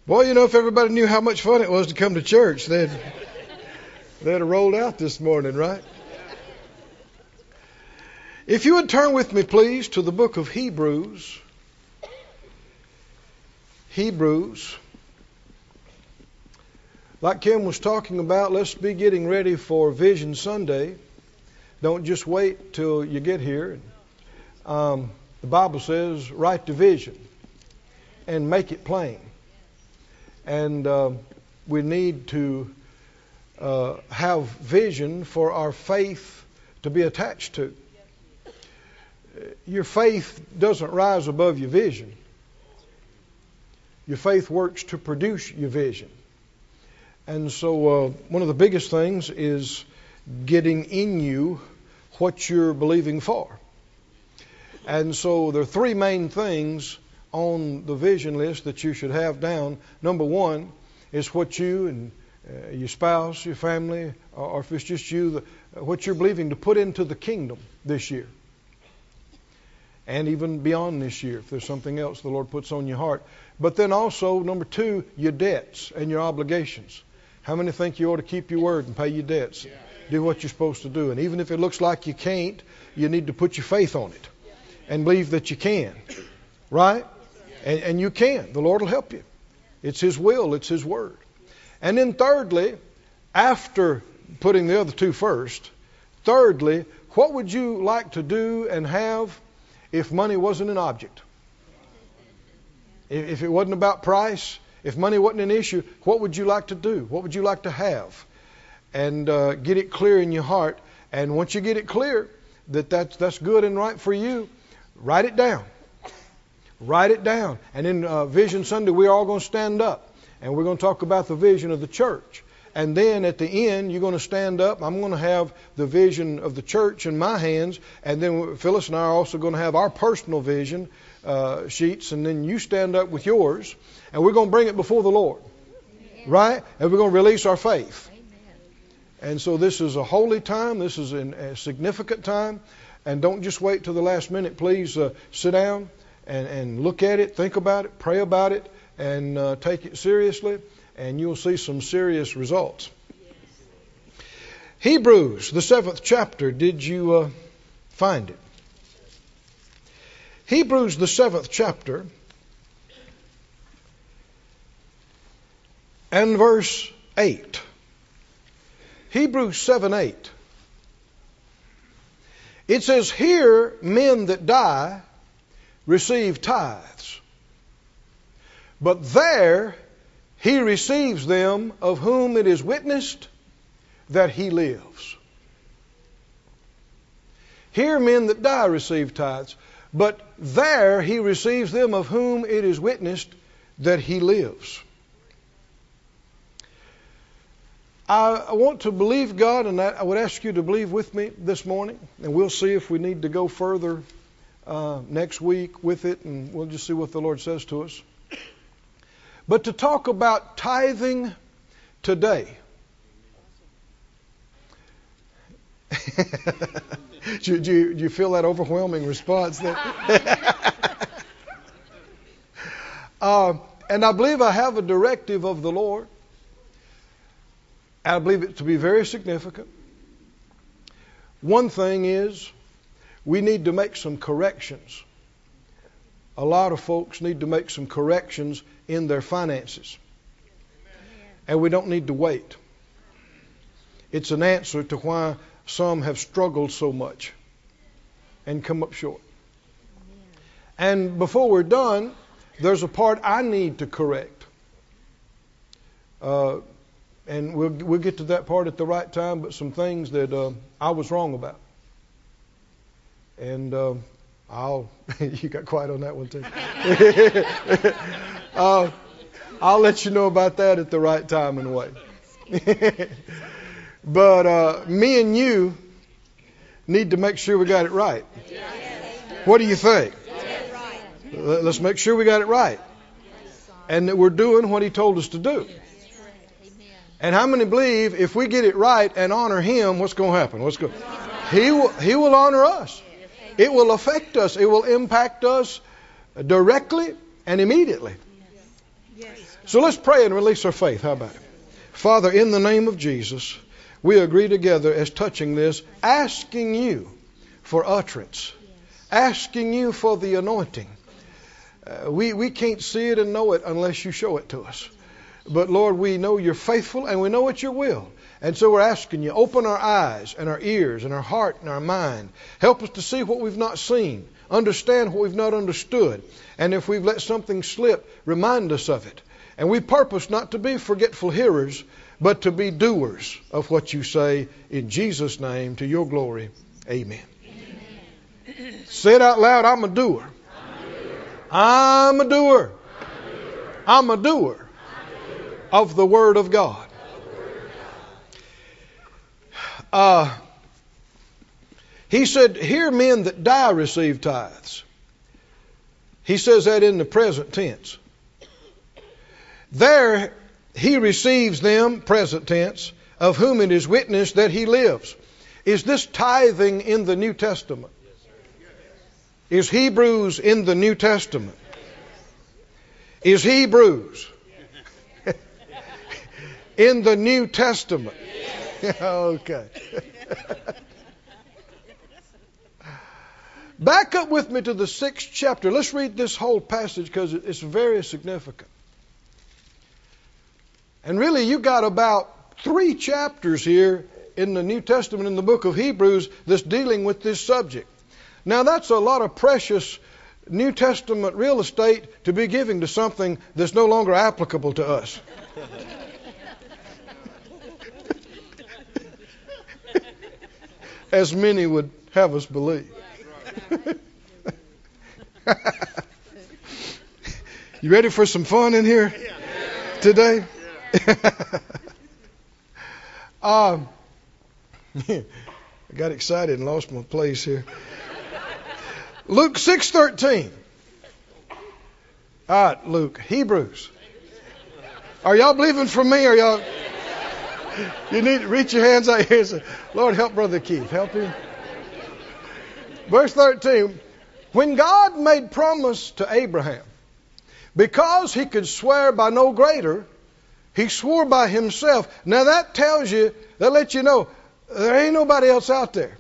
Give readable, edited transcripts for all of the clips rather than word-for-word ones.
Boy, if everybody knew how much fun it was to come to church, they'd have rolled out this morning, right? If you would turn with me, please, to the book of Hebrews. Hebrews. Like Kim was talking about, let's be getting ready for Vision Sunday. Don't just wait till you get here. The Bible says, write the vision and make it plain. And we need to have vision for our faith to be attached to. Your faith doesn't rise above your vision. Your faith works to produce your vision. And so one of the biggest things is getting in you what you're believing for. And so there are three main things on the vision list that you should have down. Number one is what you and your spouse, your family, or if it's just you, what you're believing to put into the kingdom this year. And even beyond this year, if there's something else the Lord puts on your heart. But then also, number two, your debts and your obligations. How many think you ought to keep your word and pay your debts? Do what you're supposed to do. And even if it looks like you can't, you need to put your faith on it and believe that you can. Right? And you can. The Lord will help you. It's His will. It's His word. And then thirdly, after putting the other two first, thirdly, what would you like to do and have if money wasn't an object? If it wasn't about price, if money wasn't an issue, what would you like to do? What would you like to have? And get it clear in your heart. And once you get it clear that that's good and right for you, write it down. Write it down. And in Vision Sunday, we're all going to stand up. And we're going to talk about the vision of the church. And then at the end, you're going to stand up. I'm going to have the vision of the church in my hands. And then Phyllis and I are also going to have our personal vision sheets. And then you stand up with yours. And we're going to bring it before the Lord. Amen. Right? And we're going to release our faith. Amen. And so this is a holy time. This is a significant time. And don't just wait till the last minute. Please sit down. And look at it, think about it, pray about it, and take it seriously, and you'll see some serious results. Yes. Hebrews, the 7th chapter, did you find it? Hebrews, the 7th chapter, and verse 8. Hebrews 7:8. It says, here men that die receive tithes, but there he receives them of whom it is witnessed that he lives. Here men that die receive tithes, but there he receives them of whom it is witnessed that he lives. I want to believe God, and I would ask you to believe with me this morning, and we'll see if we need to go further next week with it, and we'll just see what the Lord says to us. But to talk about tithing today. do you feel that overwhelming response there? And I believe I have a directive of the Lord. I believe it to be very significant. One thing is, we need to make some corrections. A lot of folks need to make some corrections in their finances. And we don't need to wait. It's an answer to why some have struggled so much and come up short. And before we're done, there's a part I need to correct. And we'll get to that part at the right time, but some things that I was wrong about. And you got quiet on that one too. I'll let you know about that at the right time and way. But me and you need to make sure we got it right. What do you think? Let's make sure we got it right. And that we're doing what He told us to do. And how many believe if we get it right and honor Him, what's going to happen? He will honor us. It will affect us. It will impact us directly and immediately. So let's pray and release our faith. How about it? Father, in the name of Jesus, we agree together as touching this, asking you for utterance, asking you for the anointing. We can't see it and know it unless you show it to us. But Lord, we know you're faithful and we know it's your will. And so we're asking you, open our eyes and our ears and our heart and our mind. Help us to see what we've not seen, understand what we've not understood. And if we've let something slip, remind us of it. And we purpose not to be forgetful hearers, but to be doers of what you say. In Jesus' name, to your glory. Amen. Amen. Say it out loud. I'm a doer. I'm a doer. I'm a doer of the Word of God. He said, here men that die receive tithes. He says that in the present tense. There he receives them, present tense, of whom it is witnessed that he lives. Is this tithing in the New Testament? Is Hebrews in the New Testament? Is Hebrews in the New Testament? Okay. Back up with me to the 6th chapter. Let's read this whole passage because it's very significant. And really, you got about 3 chapters here in the New Testament, in the book of Hebrews, that's dealing with this subject. Now, that's a lot of precious New Testament real estate to be giving to something that's no longer applicable to us. As many would have us believe. You ready for some fun in here today? I got excited and lost my place here. Luke 6:13. All right, Luke. Hebrews. Are y'all believing for me? Or y'all? You need to reach your hands out here and say, Lord, help Brother Keith. Help him. Verse 13. When God made promise to Abraham, because he could swear by no greater, he swore by himself. Now that tells you, that lets you know, there ain't nobody else out there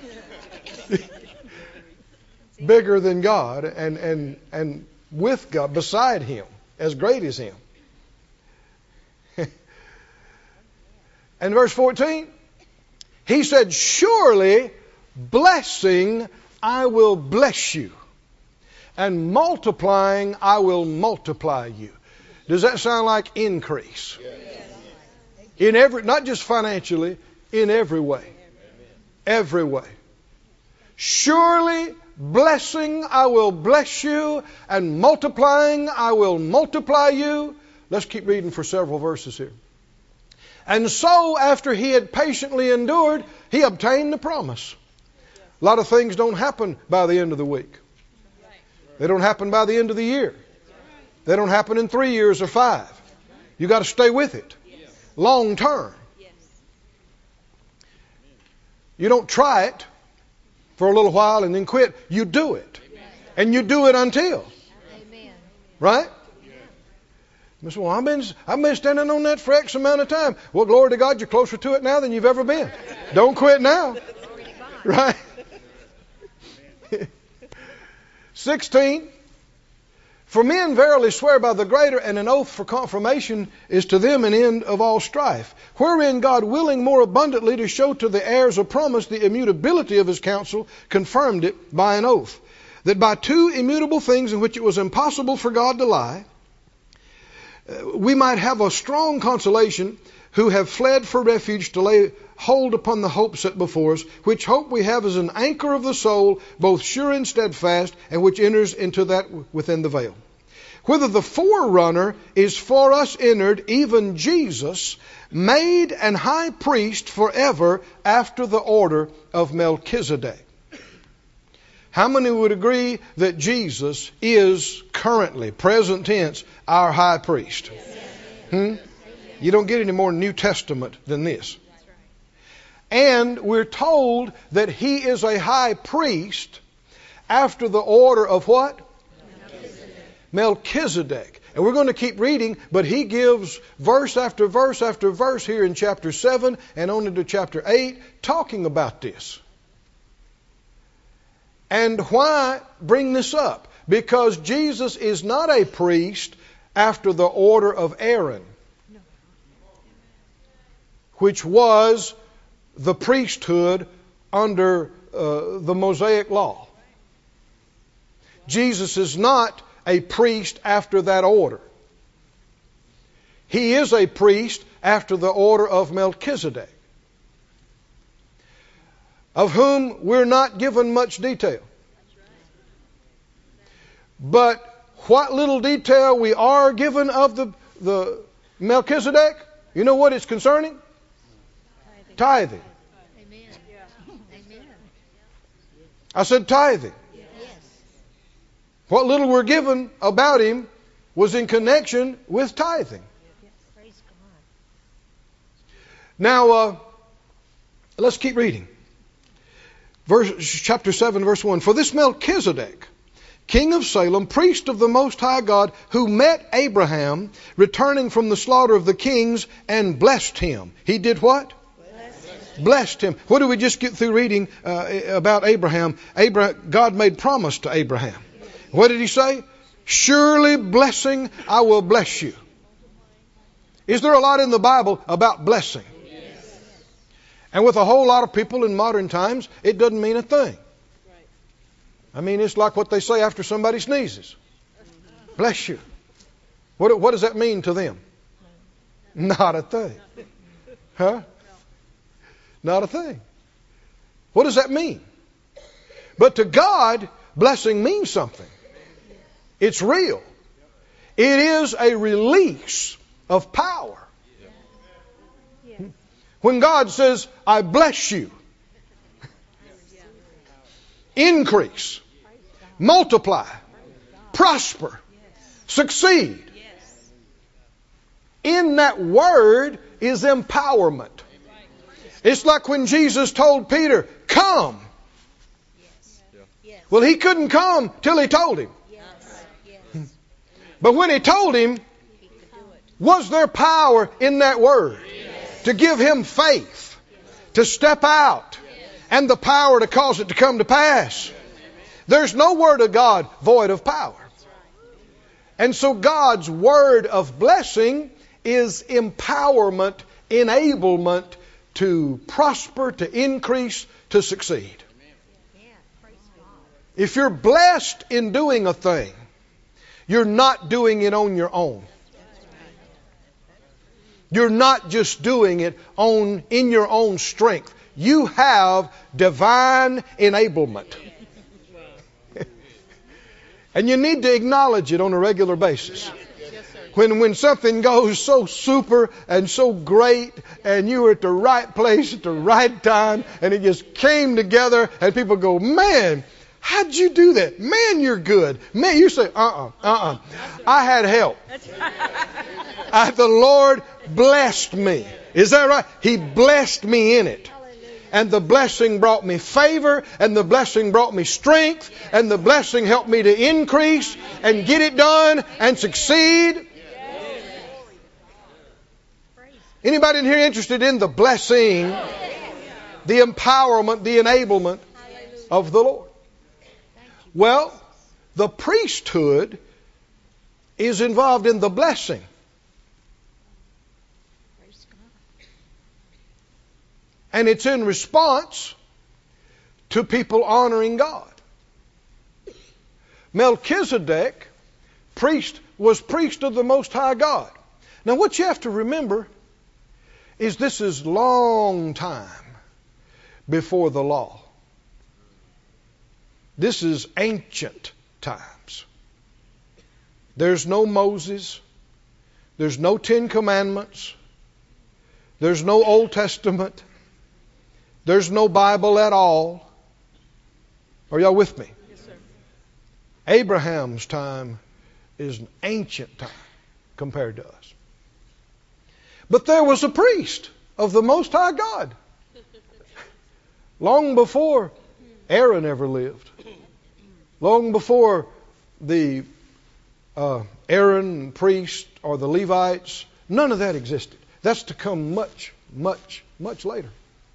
bigger than God and with God, beside him, as great as him. And verse 14, he said, surely blessing I will bless you, and multiplying I will multiply you. Does that sound like increase? Yes. In every, not just financially, in every way. Every way. Surely blessing I will bless you, and multiplying I will multiply you. Let's keep reading for several verses here. And so, after he had patiently endured, he obtained the promise. A lot of things don't happen by the end of the week. They don't happen by the end of the year. They don't happen in 3 years or 5. You got to stay with it. Long term. You don't try it for a little while and then quit. You do it. And you do it until. Right? Well, I've been standing on that for X amount of time. Well, glory to God, you're closer to it now than you've ever been. Don't quit now. Right? 16. For men verily swear by the greater, and an oath for confirmation is to them an end of all strife. Wherein God, willing more abundantly to show to the heirs of promise the immutability of his counsel, confirmed it by an oath, that by 2 immutable things in which it was impossible for God to lie, we might have a strong consolation who have fled for refuge to lay hold upon the hope set before us, which hope we have as an anchor of the soul, both sure and steadfast, and which enters into that within the veil. Whither the forerunner is for us entered, even Jesus, made an high priest forever after the order of Melchizedek. How many would agree that Jesus is currently, present tense, our high priest? You don't get any more New Testament than this. And we're told that he is a high priest after the order of what? Melchizedek. And we're going to keep reading, but he gives verse after verse after verse here in chapter 7 and on into chapter 8 talking about this. And why bring this up? Because Jesus is not a priest after the order of Aaron, which was the priesthood under the Mosaic law. Jesus is not a priest after that order. He is a priest after the order of Melchizedek, of whom we're not given much detail. But what little detail we are given of the Melchizedek, you know what it's concerning? Tithing. Amen. Amen. I said tithing. What little we're given about him was in connection with tithing. Praise God. Now, let's keep reading. Chapter 7, verse 1. For this Melchizedek, king of Salem, priest of the Most High God, who met Abraham, returning from the slaughter of the kings, and blessed him. He did what? Blessed him. What did we just get through reading about Abraham? God made promise to Abraham. What did he say? Surely blessing, I will bless you. Is there a lot in the Bible about blessing? Yes. And with a whole lot of people in modern times, it doesn't mean a thing. I mean, it's like what they say after somebody sneezes. Bless you. What does that mean to them? Not a thing. Huh? Not a thing. What does that mean? But to God, blessing means something. It's real. It is a release of power. When God says, I bless you, increase, multiply, prosper, succeed. In that word is empowerment. It's like when Jesus told Peter, come. Well, he couldn't come till he told him. But when he told him, was there power in that word to give him faith, to step out, and the power to cause it to come to pass? There's no word of God void of power. And so God's word of blessing is empowerment, enablement to prosper, to increase, to succeed. If you're blessed in doing a thing, you're not doing it on your own. You're not just doing it in your own strength. You have divine enablement. And you need to acknowledge it on a regular basis. When something goes so super and so great and you were at the right place at the right time and it just came together and people go, man, how'd you do that? Man, you're good. Man, you say, I had help. The Lord blessed me. Is that right? He blessed me in it. And the blessing brought me favor, and the blessing brought me strength, and the blessing helped me to increase and get it done and succeed. Anybody in here interested in the blessing, the empowerment, the enablement of the Lord? Well, the priesthood is involved in the blessing. And it's in response to people honoring God. Melchizedek, was priest of the Most High God. Now what you have to remember is this is long time before the law. This is ancient times. There's no Moses. There's no Ten Commandments. There's no Old Testament. There's no Bible at all. Are y'all with me? Yes, sir. Abraham's time is an ancient time compared to us. But there was a priest of the Most High God long before Aaron ever lived. Long before the Aaron, priest, or the Levites. None of that existed. That's to come much, much, much later.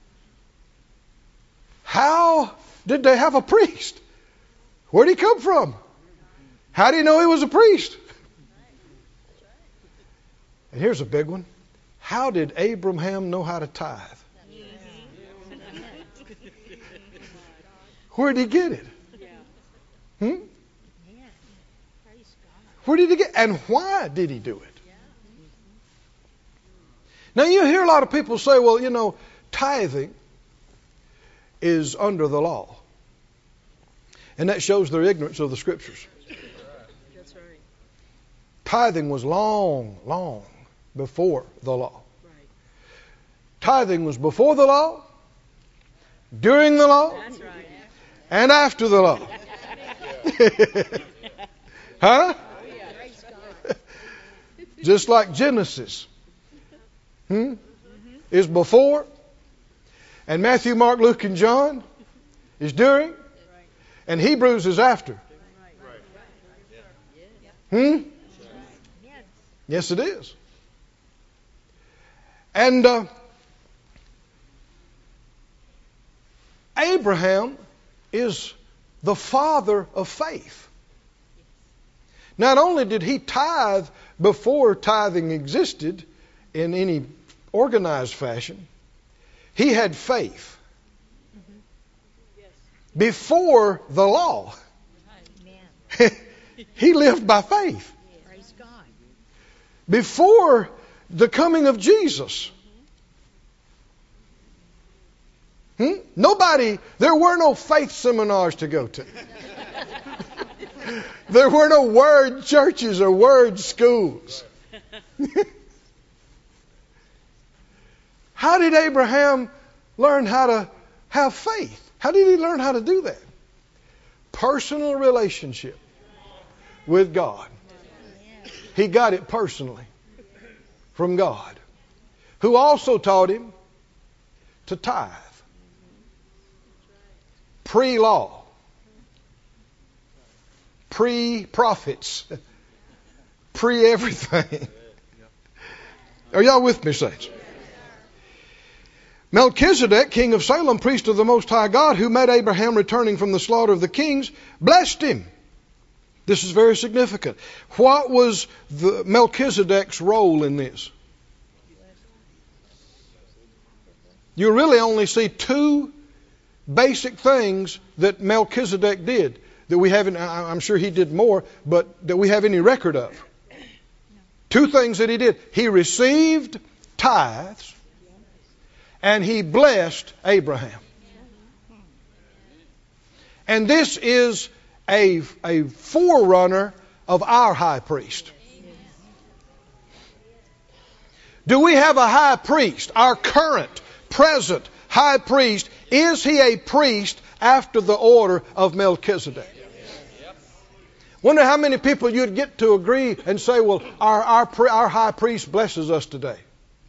How did they have a priest? Where did he come from? How do you know he was a priest? And here's a big one. How did Abraham know how to tithe? Where did he get it? Where did he get it? And why did he do it? Now you hear a lot of people say, well, you know, tithing is under the law. And that shows their ignorance of the Scriptures. That's right. Tithing was long, long before the law. Right. Tithing was before the law, during the law, That's right. and after the law. Huh? Just like Genesis is before, and Matthew, Mark, Luke, and John is during, and Hebrews is after. Yes, it is. And Abraham is the father of faith. Not only did he tithe before tithing existed in any organized fashion, he had faith before the law. He lived by faith. Praise God. Before the coming of Jesus. There were no faith seminars to go to. There were no word churches or word schools. How did Abraham learn how to have faith? How did he learn how to do that? Personal relationship with God. He got it personally from God, who also taught him to tithe. Pre-law. Pre-prophets. Pre-everything. Are y'all with me, saints? Melchizedek, king of Salem, priest of the Most High God, who met Abraham returning from the slaughter of the kings, blessed him. This is very significant. What was Melchizedek's role in this? You really only see two basic things that Melchizedek did that we haven't, I'm sure he did more, but that we have any record of. Two things that he did. He received tithes and he blessed Abraham. And this is a forerunner of our high priest. Do we have a high priest? Our current, present high priest, is he a priest after the order of Melchizedek? Wonder how many people you'd get to agree and say, well, our high priest blesses us today.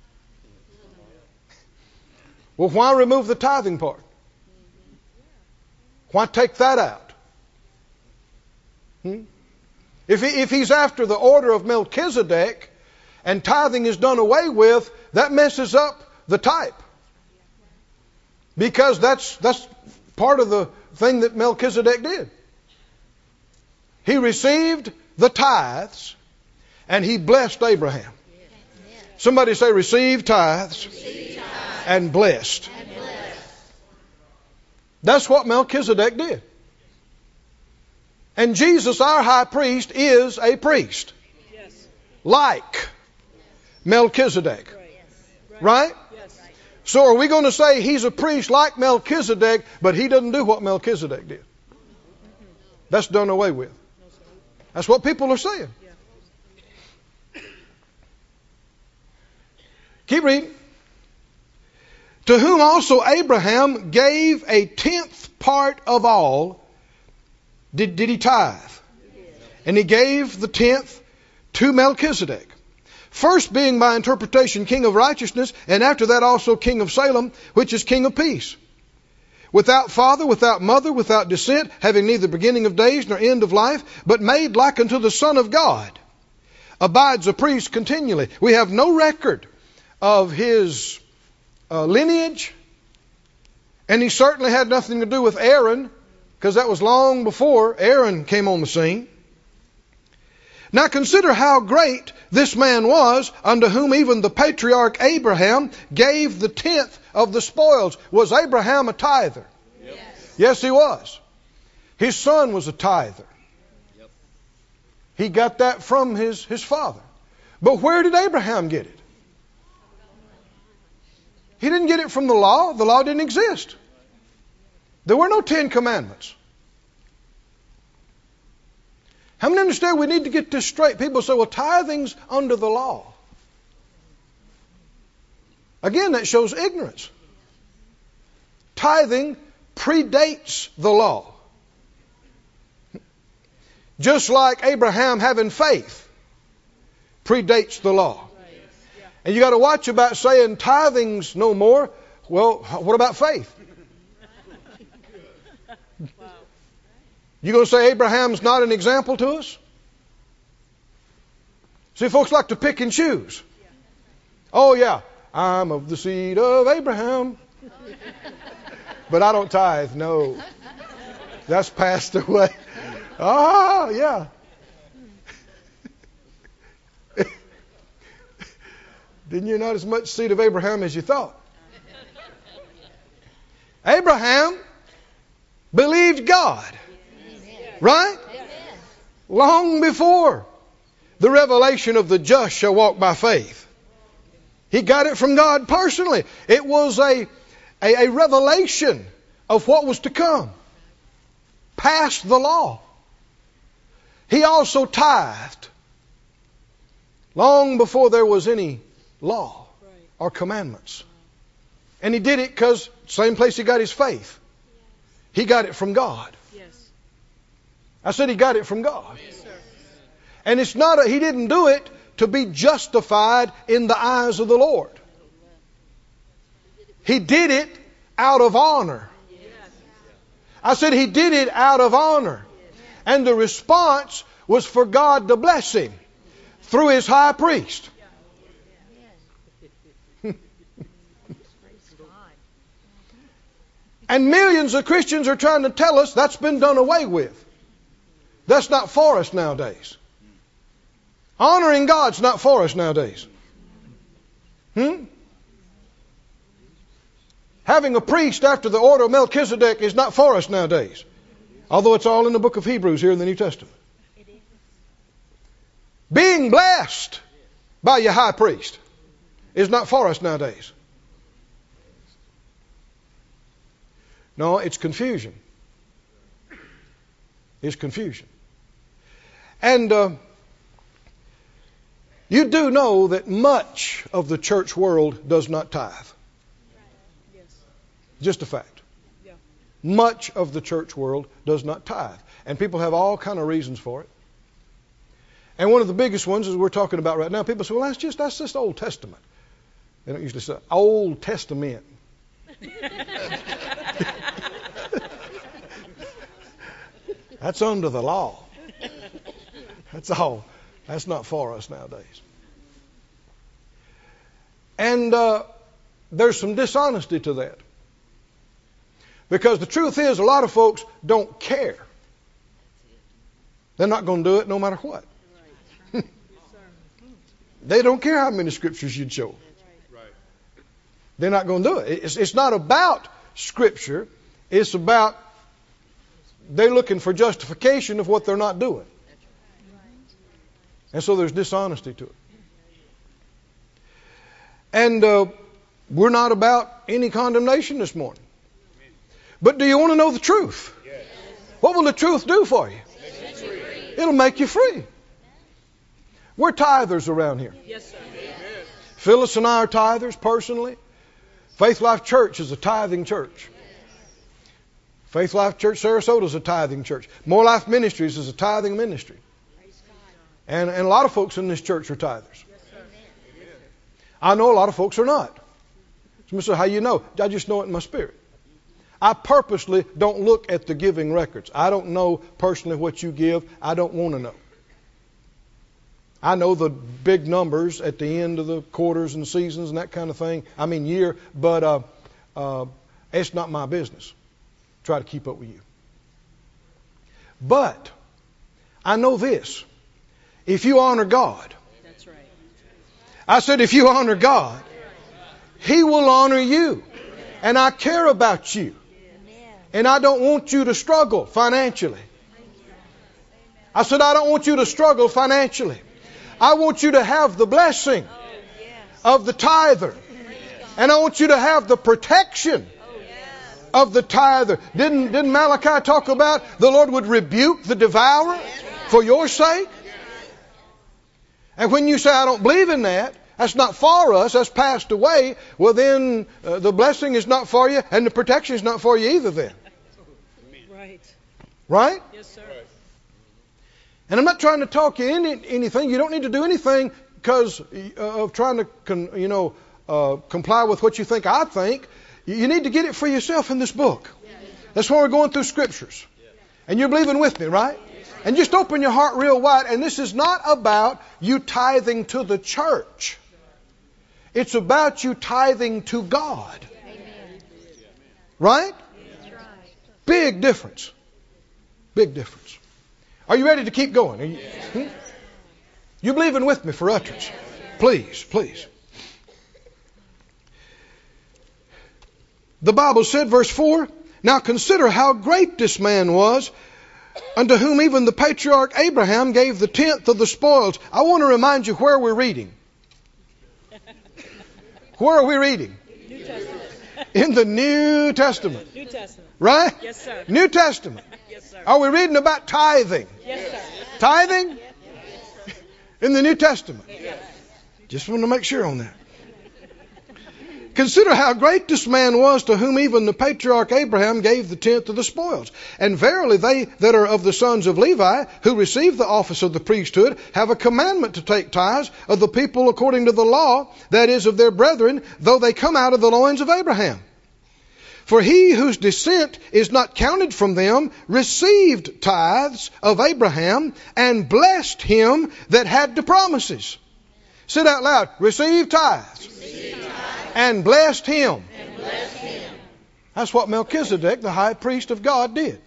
Well, why remove the tithing part? Why take that out? If he's after the order of Melchizedek and tithing is done away with, that messes up the type. Because that's part of the thing that Melchizedek did. He received the tithes and he blessed Abraham. Somebody say, receive tithes, and blessed. That's what Melchizedek did. And Jesus, our high priest, is a priest. Like Melchizedek. Right? So are we going to say he's a priest like Melchizedek, but he doesn't do what Melchizedek did? That's done away with. That's what people are saying. Keep reading. To whom also Abraham gave a tenth part of all. Did he tithe? And he gave the tenth to Melchizedek. First being by interpretation king of righteousness, and after that also king of Salem, which is king of peace. Without father, without mother, without descent, having neither beginning of days nor end of life, but made like unto the Son of God. abides a priest continually. We have no record of his lineage, and he certainly had nothing to do with Aaron, because that was long before Aaron came on the scene. Now consider how great this man was, unto whom even the patriarch Abraham gave the 10th of the spoils. Was Abraham a tither? Yes, he was. His son was a tither. He got that from his father. But where did Abraham get it? He didn't get it from the law. The law didn't exist. There were no 10 commandments. How many understand we need to get this straight? People say, well, tithing's under the law. Again, that shows ignorance. Tithing predates the law. Just like Abraham having faith predates the law. And you got to watch about saying tithing's no more. Well, what about faith? You going to say Abraham's not an example to us? See, folks like to pick and choose. Oh yeah, I'm of the seed of Abraham. But I don't tithe. No. That's passed away. Ah, yeah. Didn't you not as much seed of Abraham as you thought? Abraham believed God. Right? Long before the revelation of the just shall walk by faith. He got it from God personally. It was a revelation of what was to come. Past the law. He also tithed long before there was any law or commandments. And he did it because same place he got his faith. He got it from God. I said he got it from God. Yes, sir. And it's not he didn't do it to be justified in the eyes of the Lord. He did it out of honor. I said he did it out of honor. And the response was for God to bless him through his high priest. And millions of Christians are trying to tell us that's been done away with. That's not for us nowadays. Honoring God's not for us nowadays. Having a priest after the order of Melchizedek is not for us nowadays. Although it's all in the book of Hebrews here in the New Testament. Being blessed by your high priest is not for us nowadays. No, it's confusion. It's confusion. And you do know that much of the church world does not tithe. Yes. Just a fact. Yeah. Much of the church world does not tithe. And people have all kind of reasons for it. And one of the biggest ones is we're talking about right now. People say, well, that's just Old Testament. They don't usually say Old Testament. That's under the law. That's all. That's not for us nowadays. And there's some dishonesty to that. Because the truth is, a lot of folks don't care. They're not going to do it no matter what. They don't care how many scriptures you'd show. They're not going to do it. It's not about scripture. It's about they're looking for justification of what they're not doing. And so there's dishonesty to it. And we're not about any condemnation this morning. But do you want to know the truth? Yes. What will the truth do for you? It'll make you free. We're tithers around here. Yes, sir. Phyllis and I are tithers personally. Faith Life Church is a tithing church. Faith Life Church Sarasota is a tithing church. More Life Ministries is a tithing ministry. And a lot of folks in this church are tithers. I know a lot of folks are not. Somebody said, how you know? I just know it in my spirit. I purposely don't look at the giving records. I don't know personally what you give. I don't want to know. I know the big numbers at the end of the quarters and seasons and that kind of thing. I mean year, but it's not my business. Try to keep up with you. But I know this. If you honor God, That's right. I said if you honor God, He will honor you. And I care about you. And I don't want you to struggle financially. I said I don't want you to struggle financially. I want you to have the blessing of the tither. And I want you to have the protection of the tither. Didn't Malachi talk about the Lord would rebuke the devourer for your sake? And when you say, I don't believe in that, that's not for us, that's passed away, well then the blessing is not for you and the protection is not for you either then. Right. Right? Yes, sir. And I'm not trying to talk you into anything. You don't need to do anything because of trying to comply with what you think I think. You need to get it for yourself in this book. That's why we're going through scriptures. And you're believing with me, right? And just open your heart real wide. And this is not about you tithing to the church. It's about you tithing to God. Right? Big difference. Big difference. Are you ready to keep going? You believing with me for utterance? Please, please. The Bible said, verse 4, now consider how great this man was, unto whom even the patriarch Abraham gave the 10th of the spoils. I want to remind you where we're reading. Where are we reading? New Testament. In the New Testament. New Testament. Right? Yes, sir. New Testament. Yes, sir. Are we reading about tithing? Yes, sir. Tithing? In the New Testament. Just want to make sure on that. Consider how great this man was, to whom even the patriarch Abraham gave the 10th of the spoils. And verily they that are of the sons of Levi, who receive the office of the priesthood, have a commandment to take tithes of the people according to the law, that is, of their brethren, though they come out of the loins of Abraham. For he whose descent is not counted from them received tithes of Abraham, and blessed him that had the promises. Say it out loud. Receive tithes. And blessed him. That's what Melchizedek, the high priest of God, did.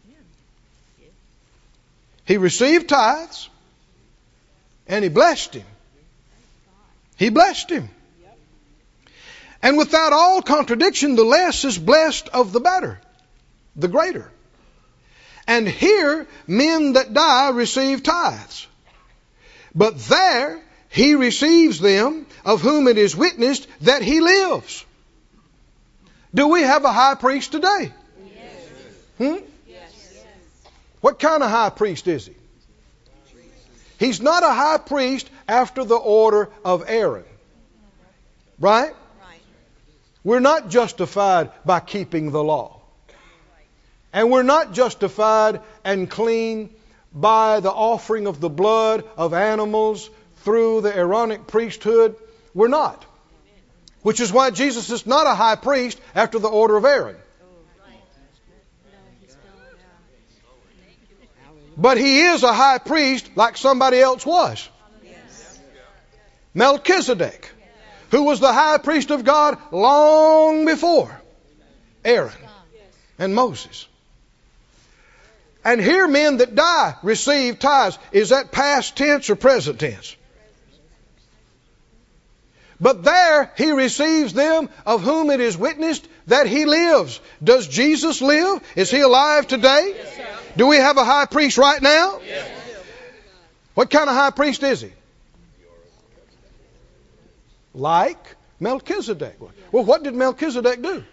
He received tithes and he blessed him. He blessed him. And without all contradiction, the less is blessed of the better, the greater. And here, men that die receive tithes. But there, he receives them of whom it is witnessed that he lives. Do we have a high priest today? Yes. Yes. What kind of high priest is he? He's not a high priest after the order of Aaron. Right? We're not justified by keeping the law. And we're not justified and clean by the offering of the blood of animals through the Aaronic priesthood. We're not. Which is why Jesus is not a high priest after the order of Aaron. But he is a high priest like somebody else was. Melchizedek, who was the high priest of God long before Aaron and Moses. And here men that die receive tithes. Is that past tense or present tense? But there he receives them of whom it is witnessed that he lives. Does Jesus live? Is he alive today? Yes, Do we have a high priest right now? Yes. What kind of high priest is he? Like Melchizedek. Well, what did Melchizedek do?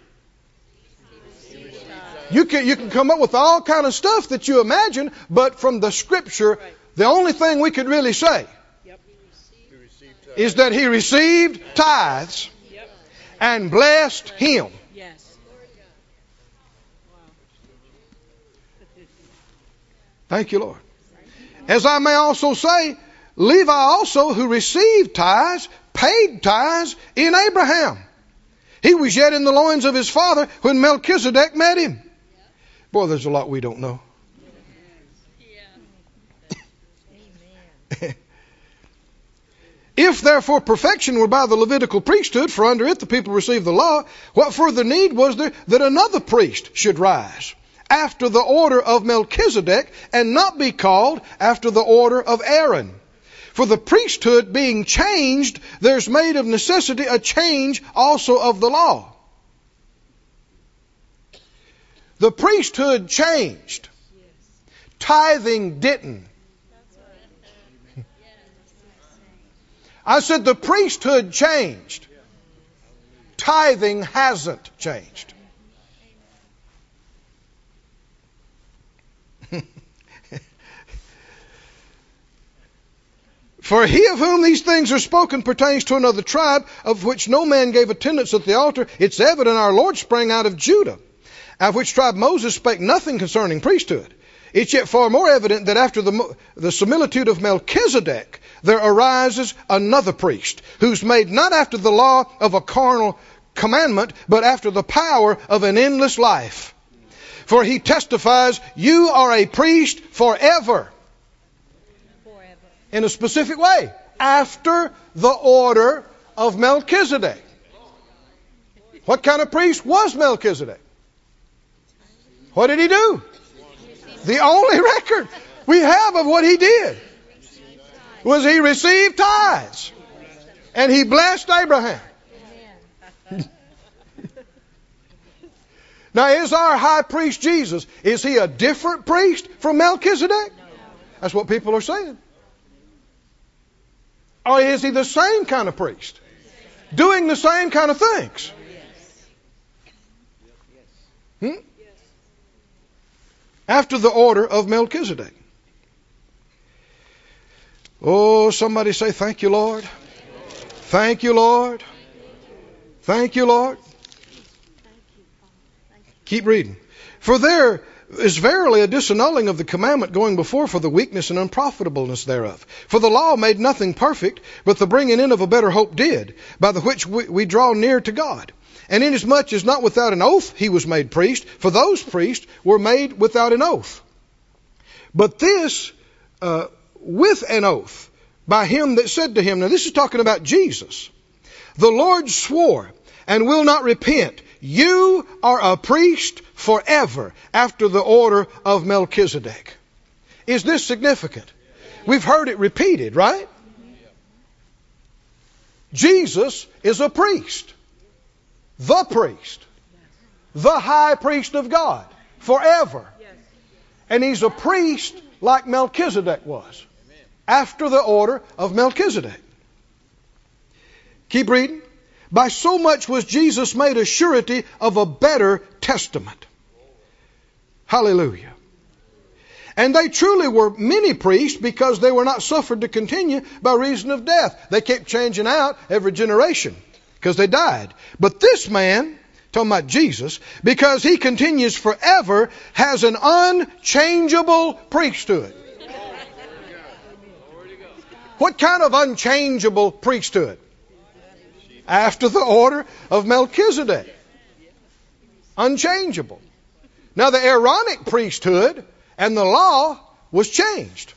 You can come up with all kind of stuff that you imagine, but from the scripture, the only thing we could really say is that he received tithes and blessed him. Yes. Thank you, Lord. As I may also say, Levi also, who received tithes, paid tithes in Abraham. He was yet in the loins of his father when Melchizedek met him. Boy, there's a lot we don't know. If therefore perfection were by the Levitical priesthood, for under it the people received the law, what further need was there that another priest should rise after the order of Melchizedek, and not be called after the order of Aaron? For the priesthood being changed, there's made of necessity a change also of the law. The priesthood changed. Tithing didn't. I said the priesthood changed. Tithing hasn't changed. For he of whom these things are spoken pertains to another tribe, of which no man gave attendance at the altar. It's evident our Lord sprang out of Judah, of which tribe Moses spake nothing concerning priesthood. It's yet far more evident that after the similitude of Melchizedek, there arises another priest, who's made not after the law of a carnal commandment, but after the power of an endless life. For he testifies, you are a priest forever. In a specific way, after the order of Melchizedek. What kind of priest was Melchizedek? What did he do? The only record we have of what he did was he received tithes. And he blessed Abraham. Now, is our high priest Jesus, is he a different priest from Melchizedek? That's what people are saying. Or is he the same kind of priest? Doing the same kind of things? After the order of Melchizedek. Oh, somebody say, thank you, Lord. Thank you, Lord. Thank you, Lord. Keep reading. For there is verily a disannulling of the commandment going before for the weakness and unprofitableness thereof. For the law made nothing perfect, but the bringing in of a better hope did, by the which we draw near to God. And inasmuch as not without an oath he was made priest, for those priests were made without an oath. But this with an oath, by him that said to him, now this is talking about Jesus, the Lord swore and will not repent, you are a priest forever after the order of Melchizedek. Is this significant? We've heard it repeated, right? Jesus is a priest. The priest. The high priest of God. Forever. And he's a priest like Melchizedek was. After the order of Melchizedek. Keep reading. By so much was Jesus made a surety of a better testament. Hallelujah. And they truly were many priests because they were not suffered to continue by reason of death. They kept changing out every generation because they died. But this man, talking about Jesus, because he continues forever, has an unchangeable priesthood. What kind of unchangeable priesthood? After the order of Melchizedek. Unchangeable. Now the Aaronic priesthood and the law was changed.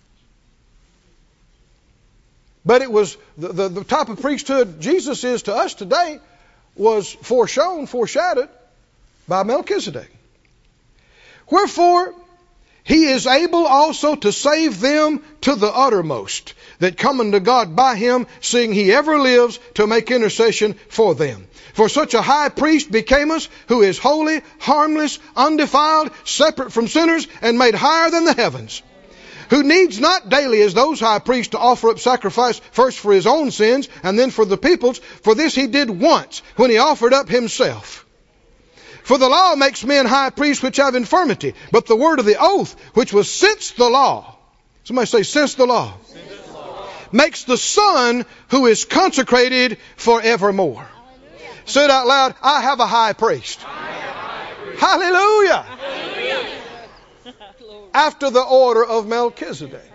But it was the type of priesthood Jesus is to us today was foreshadowed by Melchizedek. Wherefore, he is able also to save them to the uttermost that come unto God by him, seeing he ever lives to make intercession for them. For such a high priest became us, who is holy, harmless, undefiled, separate from sinners, and made higher than the heavens. Who needs not daily as those high priests to offer up sacrifice first for his own sins and then for the people's. For this he did once when he offered up himself. For the law makes men high priests which have infirmity, but the word of the oath, which was since the law. Somebody say, since the law. Since the law. Makes the Son who is consecrated forevermore. Say it out loud, I have a high priest. Hallelujah. Hallelujah. After the order of Melchizedek.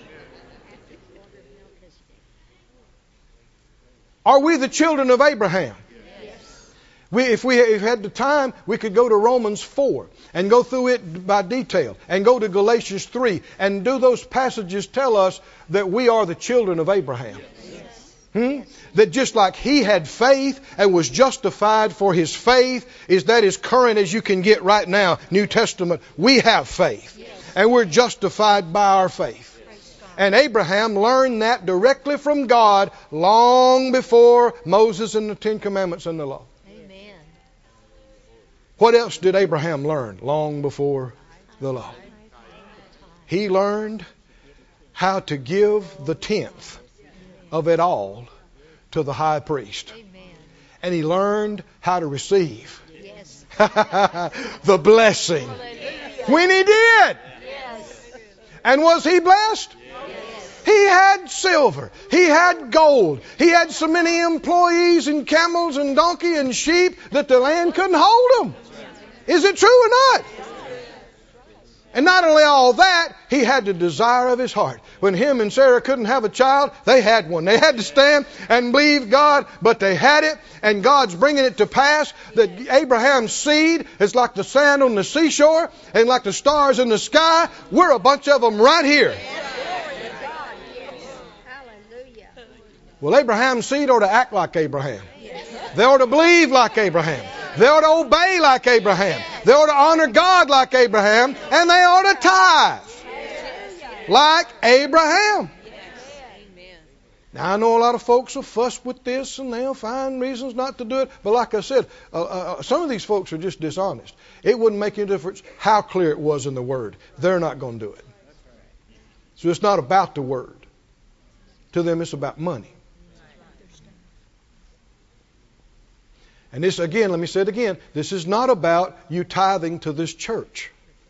Are we the children of Abraham? If we had the time, we could go to Romans 4 and go through it by detail and go to Galatians 3 and do those passages tell us that we are the children of Abraham. Yes. That just like he had faith and was justified for his faith, is that as current as you can get right now, New Testament, we have faith. And we're justified by our faith. And Abraham learned that directly from God long before Moses and the Ten Commandments and the law. Amen. What else did Abraham learn long before the law? He learned how to give the tenth of it all to the high priest. Amen. And he learned how to receive Yes. the blessing when he did. Yes. And was he blessed? He had silver. He had gold. He had so many employees and camels and donkey and sheep that the land couldn't hold them. Is it true or not? And not only all that, he had the desire of his heart. When him and Sarah couldn't have a child, they had one. They had to stand and believe God, but they had it, and God's bringing it to pass that Abraham's seed is like the sand on the seashore and like the stars in the sky. We're a bunch of them right here. Hallelujah. Well, Abraham's seed ought to act like Abraham. They ought to believe like Abraham. They ought to obey like Abraham. They ought to honor God like Abraham. And they ought to tithe like Abraham. Now, I know a lot of folks will fuss with this and they'll find reasons not to do it. But like I said, some of these folks are just dishonest. It wouldn't make any difference how clear it was in the Word. They're not going to do it. So it's not about the Word. To them, it's about money. And this, again, let me say it again. This is not about you tithing to this church.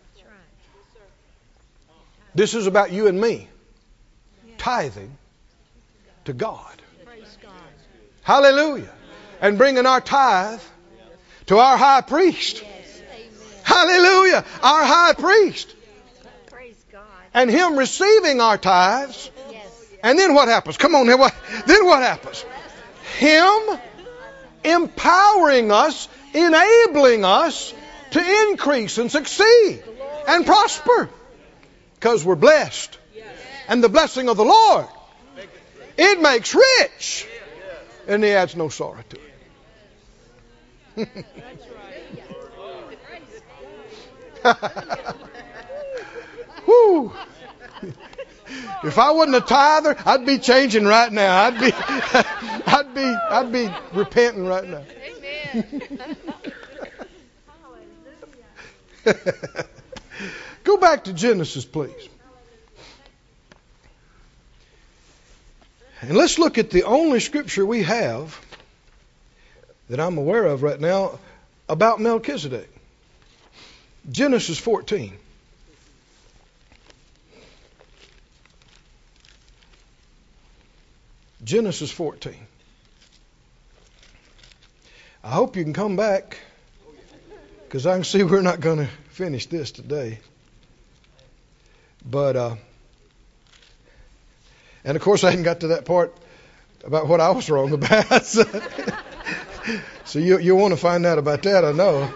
This is about you and me tithing to God. Praise God. Hallelujah. And bringing our tithe to our high priest. Yes. Amen. Hallelujah. Our high priest. Praise God. And him receiving our tithes. Yes. And then what happens? Come on. Then what happens? Him empowering us, enabling us to increase and succeed and prosper. Because we're blessed. And the blessing of the Lord, it makes rich. And he adds no sorrow to it. Whew. If I wasn't a tither, I'd be changing right now. I'd be repenting right now. Amen. Go back to Genesis, please. And let's look at the only scripture we have that I'm aware of right now about Melchizedek. Genesis 14. Genesis 14. I hope you can come back, because I can see we're not going to finish this today. But, and of course I hadn't got to that part about what I was wrong about. So you want to find out about that, I know.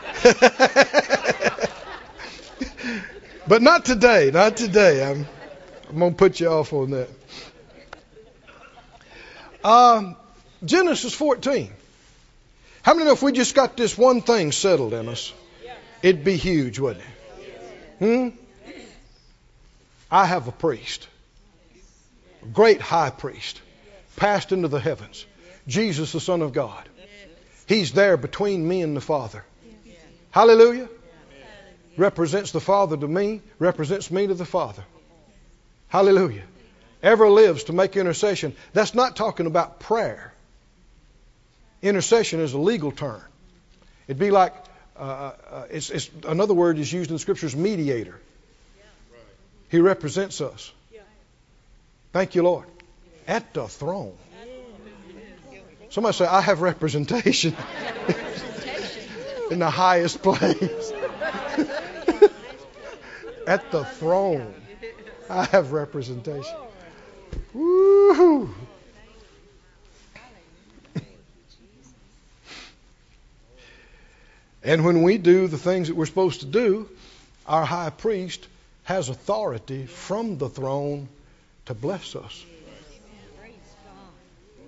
But not today, not today. I'm going to put you off on that. Genesis 14. How many know if we just got this one thing settled in us, it'd be huge, wouldn't it? I have a priest, a great high priest, passed into the heavens, Jesus the Son of God. He's there between me and the Father. Hallelujah. Represents the Father to me, represents me to the Father. Hallelujah. Ever lives to make intercession. That's not talking about prayer. Intercession is a legal term. It'd be like, it's another word is used in the Scriptures, mediator. He represents us. Thank you, Lord. At the throne. Somebody say, I have representation in the highest place. At the throne, I have representation. Woo-hoo. And when we do the things that we're supposed to do, our high priest has authority from the throne to bless us.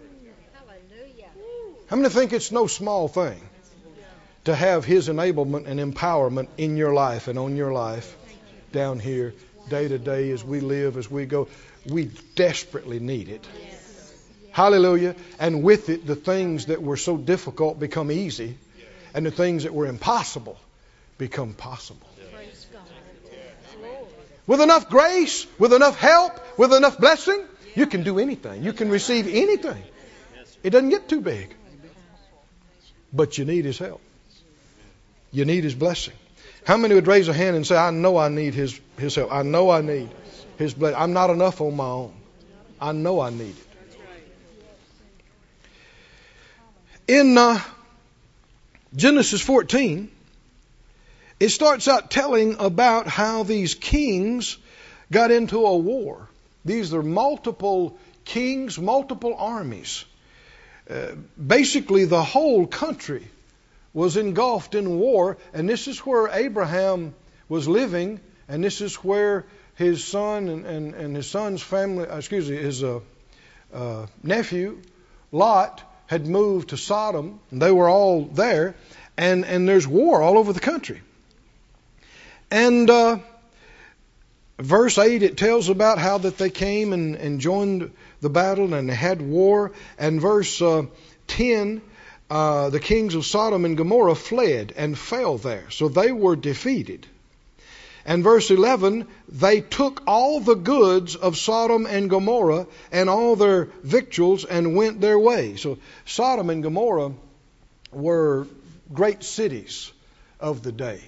How many think it's no small thing to have His enablement and empowerment in your life and on your life down here day to day as we live, as we go? We desperately need it. Hallelujah. And with it, the things that were so difficult become easy, and the things that were impossible become possible. Praise God. With enough grace, with enough help, with enough blessing, you can do anything. You can receive anything. It doesn't get too big. But you need His help. You need His blessing. How many would raise a hand and say, I know I need His help. I know I need His blessing. I'm not enough on my own. I know I need it. In Genesis 14, it starts out telling about how these kings got into a war. These are multiple kings, multiple armies. Basically, the whole country was engulfed in war, and this is where Abraham was living, and this is where his son and his son's family, his nephew, Lot, had moved to Sodom, and they were all there, and there's war all over the country. And verse 8, it tells about how that they came and joined the battle and they had war. And verse 10, the kings of Sodom and Gomorrah fled and fell there. So they were defeated. And verse 11, they took all the goods of Sodom and Gomorrah and all their victuals and went their way. So Sodom and Gomorrah were great cities of the day.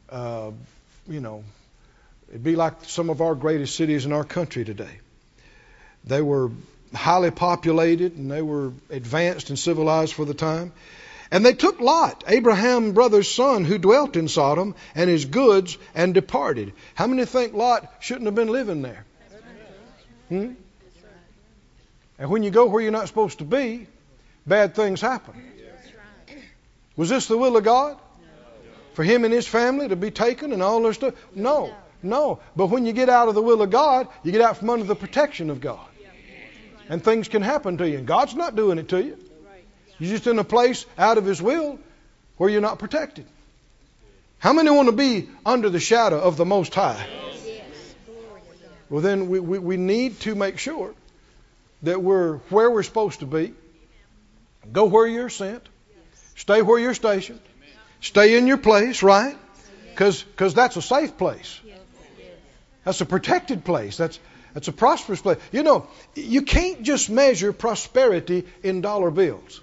It'd be like some of our greatest cities in our country today. They were highly populated and they were advanced and civilized for the time. And they took Lot, Abraham's brother's son, who dwelt in Sodom, and his goods, and departed. How many think Lot shouldn't have been living there? And when you go where you're not supposed to be, bad things happen. Was this the will of God? For him and his family to be taken and all their stuff? No. But when you get out of the will of God, you get out from under the protection of God. And things can happen to you. And God's not doing it to you. You're just in a place out of His will where you're not protected. How many want to be under the shadow of the Most High? Well, then we need to make sure that we're where we're supposed to be. Go where you're sent. Stay where you're stationed. Stay in your place, right? Because that's a safe place. That's a protected place. That's a prosperous place. You know, you can't just measure prosperity in dollar bills.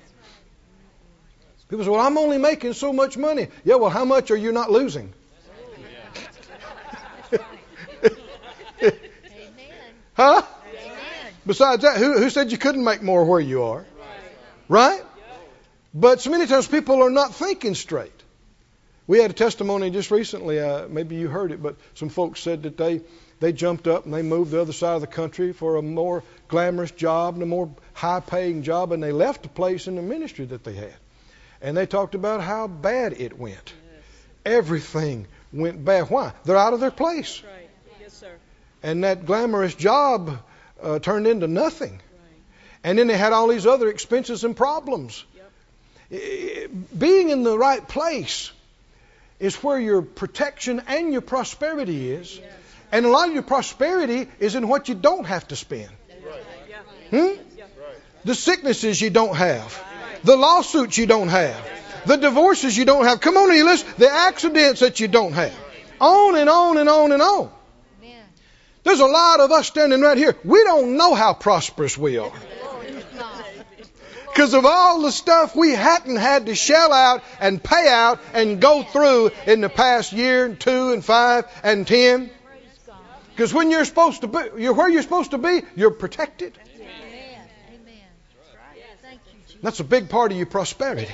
People say, well, I'm only making so much money. Yeah, well, how much are you not losing? Huh? Besides that, who said you couldn't make more where you are? Right? But so many times people are not thinking straight. We had a testimony just recently, maybe you heard it, but some folks said that they jumped up and they moved to the other side of the country for a more glamorous job and a more high-paying job, and they left the place in the ministry that they had. And they talked about how bad it went. Yes. Everything went bad. Why? They're out of their place. That's right. Yes, sir. And that glamorous job turned into nothing. Right. And then they had all these other expenses and problems. Yep. Being in the right place is where your protection and your prosperity is. Yes. And a lot of your prosperity is in what you don't have to spend. Right. The sicknesses you don't have. The lawsuits you don't have. The divorces you don't have. Come on, you listen. The accidents that you don't have. On and on and on and on. There's a lot of us standing right here. We don't know how prosperous we are. Because of all the stuff we hadn't had to shell out and pay out and go through in the past year and 2 and 5 and 10. Because when you're supposed to be, where you're supposed to be, you're protected. That's a big part of your prosperity.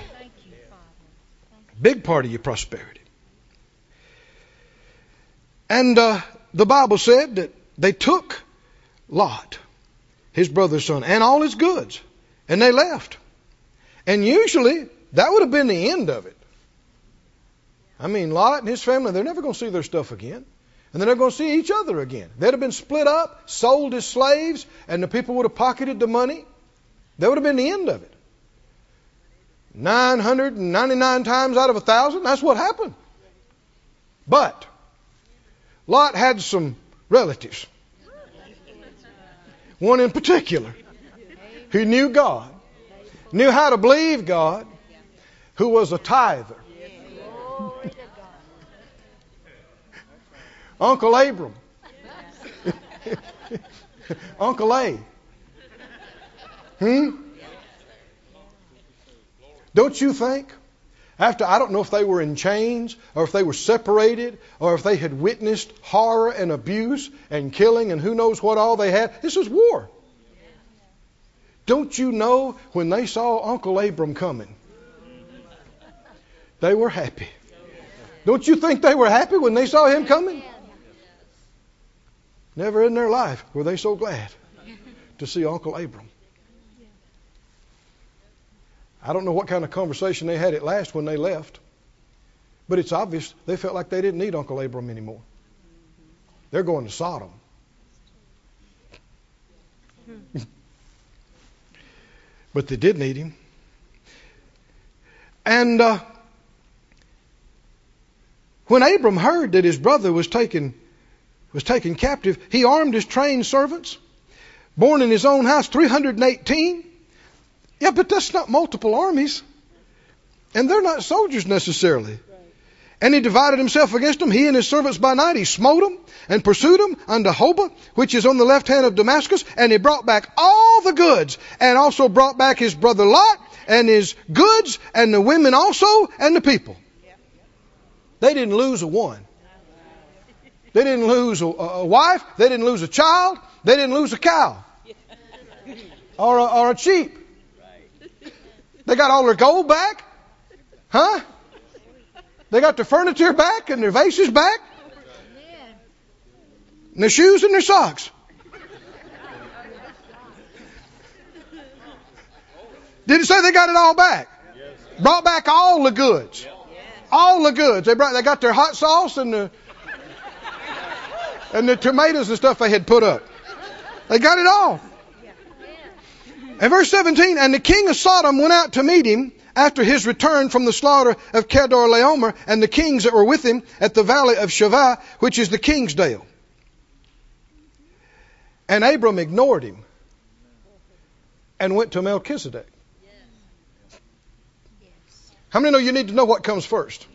Big part of your prosperity. And the Bible said that they took Lot, his brother's son, and all his goods, and they left. And usually that would have been the end of it. I mean, Lot and his family, they're never going to see their stuff again. And they're never going to see each other again. They'd have been split up, sold as slaves, and the people would have pocketed the money. That would have been the end of it. 999 times out of 1,000, that's what happened. But Lot had some relatives. One in particular who knew God, knew how to believe God, who was a tither. Glory to God. Uncle Abram. Uncle A. Don't you think? After, I don't know if they were in chains or if they were separated or if they had witnessed horror and abuse and killing and who knows what all they had. This is war. Don't you know when they saw Uncle Abram coming, they were happy. Don't you think they were happy when they saw him coming? Never in their life were they so glad to see Uncle Abram. I don't know what kind of conversation they had at last when they left, but it's obvious they felt like they didn't need Uncle Abram anymore. They're going to Sodom. But they did need him. And when Abram heard that his brother was taken captive, he armed his trained servants, born in his own house 318. Yeah, but that's not multiple armies. And they're not soldiers necessarily. And he divided himself against them, he and his servants by night. He smote them and pursued them unto Hobah, which is on the left hand of Damascus. And he brought back all the goods, and also brought back his brother Lot and his goods, and the women also, and the people. They didn't lose a one. They didn't lose a wife. They didn't lose a child. They didn't lose a cow or a sheep. They got all their gold back. Huh? They got their furniture back and their vases back. And their shoes and their socks. Did it say they got it all back? Brought back all the goods. All the goods. They got their hot sauce and the tomatoes and stuff they had put up. They got it all. And verse 17, and the king of Sodom went out to meet him after his return from the slaughter of Kedorlaomer, and the kings that were with him at the valley of Shavah, which is the king's dale. And Abram ignored him and went to Melchizedek. How many know you need to know what comes first?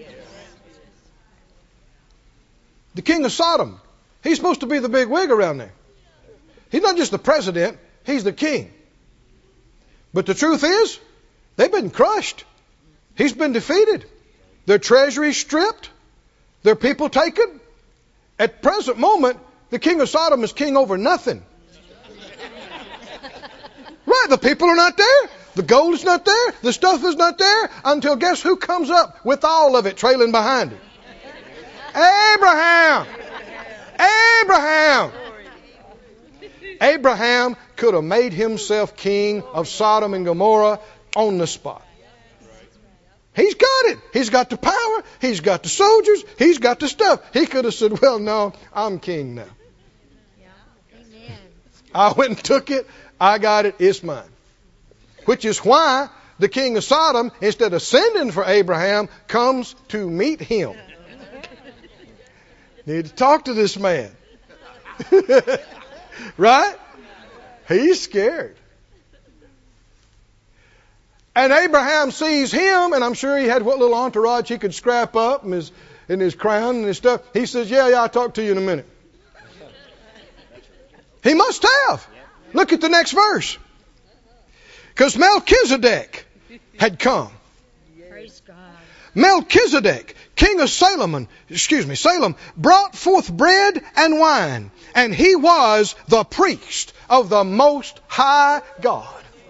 The king of Sodom, he's supposed to be the big wig around there. He's not just the president, he's the king. But the truth is, they've been crushed. He's been defeated. Their treasury stripped. Their people taken. At present moment, the king of Sodom is king over nothing. Right, the people are not there. The gold is not there. The stuff is not there until guess who comes up with all of it trailing behind it? Abraham! Abraham! Abraham could have made himself king of Sodom and Gomorrah on the spot. He's got it. He's got the power. He's got the soldiers. He's got the stuff. He could have said, well, no, I'm king now. Amen. I went and took it. I got it. It's mine. Which is why the king of Sodom, instead of sending for Abraham, comes to meet him. Need to talk to this man. Right? He's scared. And Abraham sees him, and I'm sure he had what little entourage he could scrap up in his crown and his stuff. He says, yeah, I'll talk to you in a minute. He must have. Look at the next verse. Because Melchizedek had come. Praise God. Melchizedek, king of Salem, brought forth bread and wine, and he was the priest of the Most High God.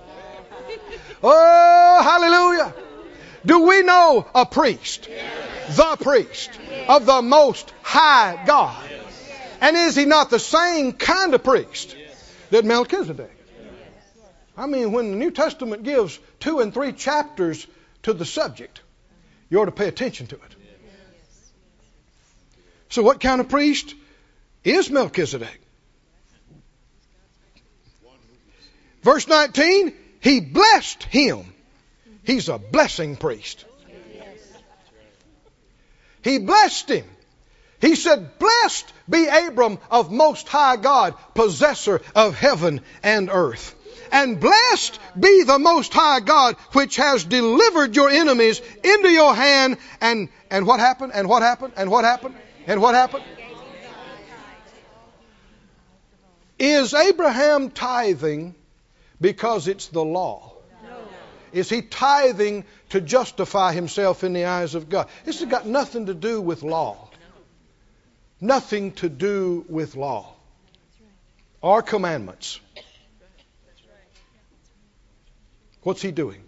Oh, hallelujah. Do we know a priest? Yes. The priest of the Most High God. Yes. And is he not the same kind of priest that Melchizedek? I mean, when the New Testament gives 2 and 3 chapters to the subject, you ought to pay attention to it. So what kind of priest is Melchizedek? Verse 19, he blessed him. He's a blessing priest. He blessed him. He said, blessed be Abram of Most High God, possessor of heaven and earth. And blessed be the Most High God, which has delivered your enemies into your hand. And what happened? And what happened? And what happened? And what happened? Is Abraham tithing because it's the law? No. Is he tithing to justify himself in the eyes of God? This has got nothing to do with law. Nothing to do with law or commandments. What's he doing?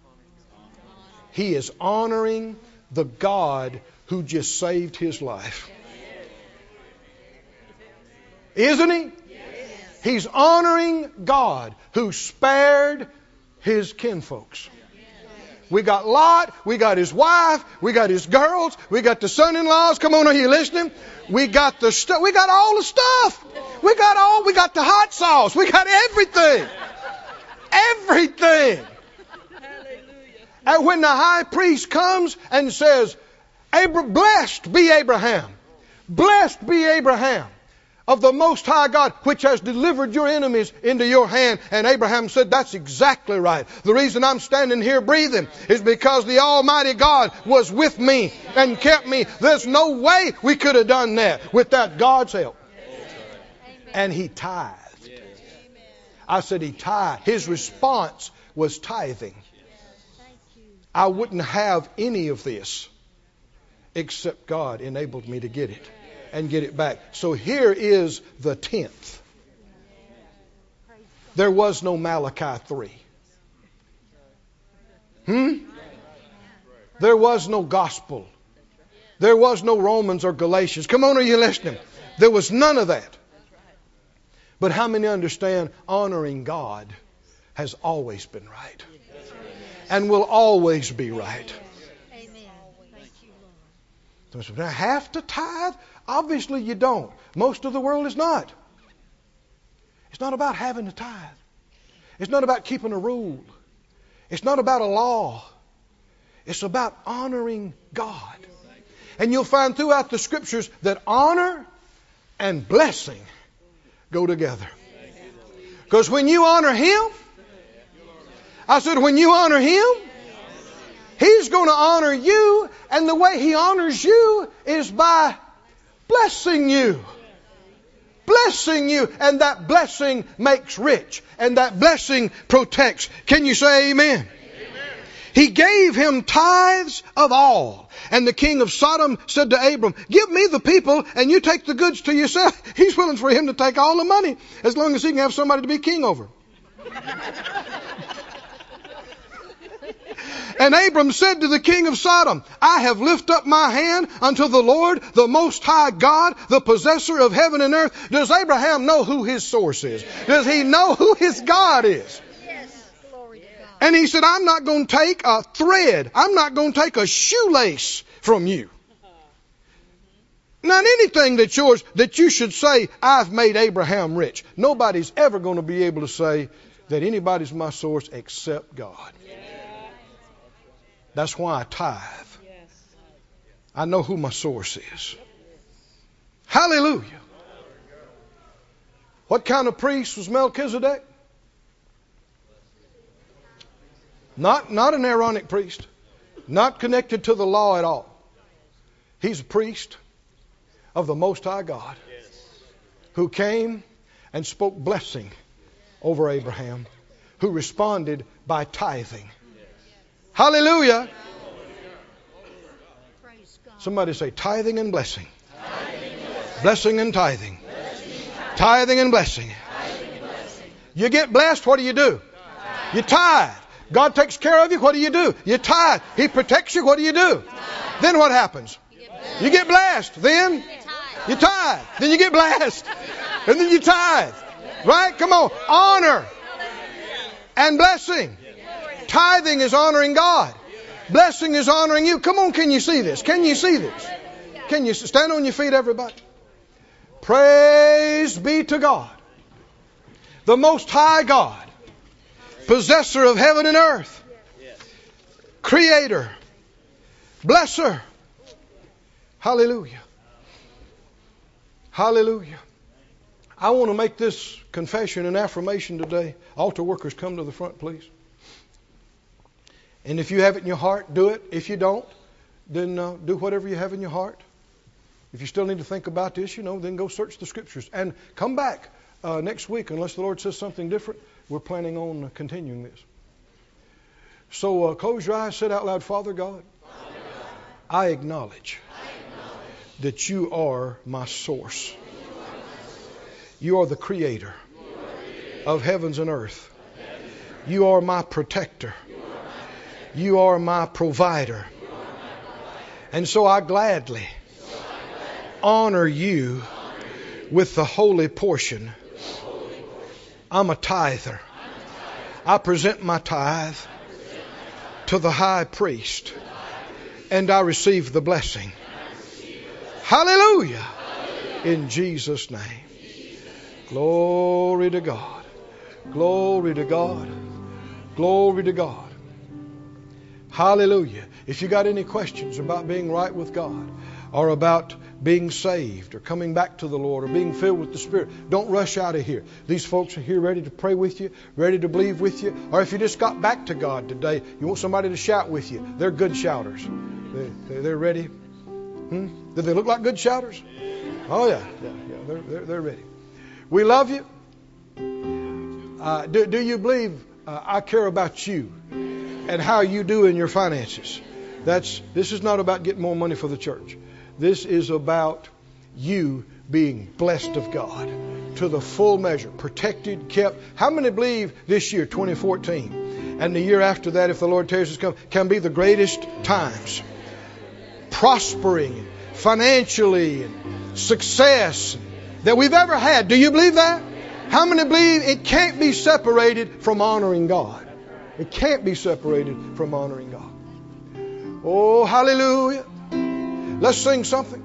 He is honoring the God who just saved his life. Isn't he? He's honoring God who spared his kinfolks. We got Lot, we got his wife, we got his girls, we got the son-in-laws. Come on, are you listening? We got the stuff. We got all the stuff. We got the hot sauce. We got everything. Everything. And when the high priest comes and says, blessed be Abraham. Blessed be Abraham of the Most High God, which has delivered your enemies into your hand. And Abraham said, that's exactly right. The reason I'm standing here breathing is because the Almighty God was with me and kept me. There's no way we could have done that without God's help. And he tithed. I said he tithed. His response was tithing. I wouldn't have any of this except God enabled me to get it and get it back. So here is the 10th. There was no Malachi 3. There was no gospel. There was no Romans or Galatians. Come on, are you listening? There was none of that. But how many understand honoring God has always been right? And will always be right. Amen. Thank you, Lord. Do I have to tithe? Obviously you don't. Most of the world is not. It's not about having to tithe. It's not about keeping a rule. It's not about a law. It's about honoring God. And you'll find throughout the scriptures that honor and blessing go together. Because when you honor Him, I said when you honor Him, He's going to honor you. And the way He honors you is by blessing you. Blessing you. And that blessing makes rich. And that blessing protects. Can you say amen? Amen. He gave him tithes of all. And the king of Sodom said to Abram, give me the people and you take the goods to yourself. He's willing for him to take all the money as long as he can have somebody to be king over. And Abram said to the king of Sodom, I have lifted up my hand unto the Lord, the Most High God, the possessor of heaven and earth. Does Abraham know who his source is? Does he know who his God is? Yes. Glory to God. And he said, I'm not going to take a thread. I'm not going to take a shoelace from you. Not anything that's yours that you should say, I've made Abraham rich. Nobody's ever going to be able to say that anybody's my source except God. That's why I tithe. I know who my source is. Hallelujah. What kind of priest was Melchizedek? Not an Aaronic priest. Not connected to the law at all. He's a priest of the Most High God who came and spoke blessing over Abraham, who responded by tithing. Hallelujah. Praise God. Somebody say tithing and blessing. Blessing and tithing. Tithing and blessing. You get blessed, what do? You tithe. God takes care of you, what do? You tithe. He protects you, what do? Then what happens? You get blessed. Then you tithe. Then you get blessed. And then you tithe. Right? Come on. Honor and blessing. Tithing is honoring God. Blessing is honoring you. Come on, can you see this? Can you see this? Can you stand on your feet, everybody? Praise be to God, the Most High God, possessor of heaven and earth. Creator, Blesser. Hallelujah. Hallelujah. I want to make this confession and affirmation today. Altar workers, come to the front, please. And if you have it in your heart, do it. If you don't, then do whatever you have in your heart. If you still need to think about this, then go search the Scriptures. And come back next week, unless the Lord says something different. We're planning on continuing this. So close your eyes, say out loud, Father God, I acknowledge that you are my source. You are the creator of heavens and earth. You are my protector. You are my provider. And so I gladly honor you with the holy portion. I'm a tither. I present my tithe to the high priest, and I receive the blessing. Hallelujah. In Jesus' name. Glory to God. Glory to God. Glory to God. Hallelujah. If you got any questions about being right with God, or about being saved, or coming back to the Lord, or being filled with the Spirit, don't rush out of here. These folks are here ready to pray with you, ready to believe with you. Or if you just got back to God today, you want somebody to shout with you. They're good shouters. They're ready. Do they look like good shouters? Oh yeah. They're ready. We love you. Do you believe I care about you and how you do in your finances? This is not about getting more money for the church. This is about you being blessed of God to the full measure, protected, kept. How many believe this year, 2014, and the year after that, if the Lord tells us to come, can be the greatest times? Prospering financially and success that we've ever had. Do you believe that? How many believe it can't be separated from honoring God? It can't be separated from honoring God. Oh, hallelujah. Let's sing something.